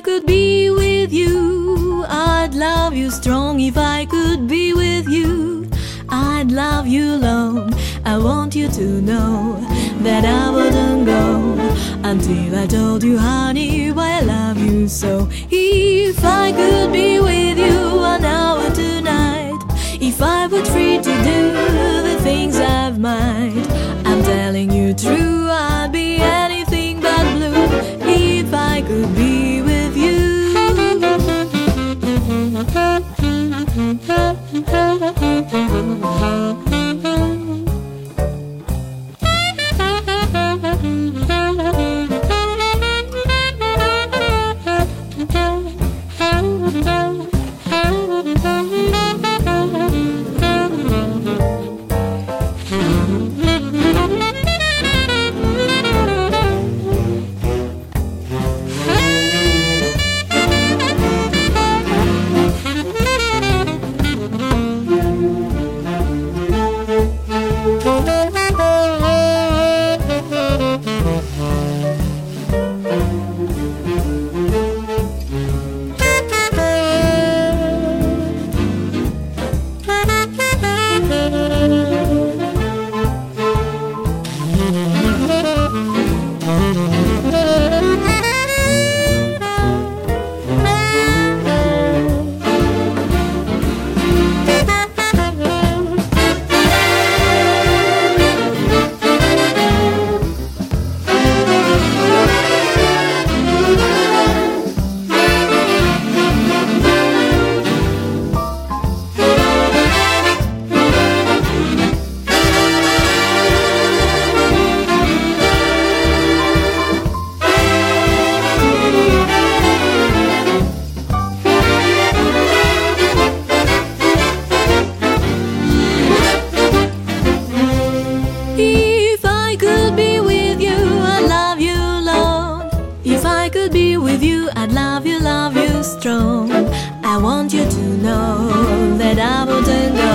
could be with you, I'd love you strong. If I could be with you, I'd love you long. I want you to know that I wouldn't go until I told you, honey, why I love you so. If I could be with you 1 hour tonight, if I were free to do the things I've mind, I'm telling you true, I'd be anything but blue if I could be with you. I'd love you strong. I want you to know that I wouldn't go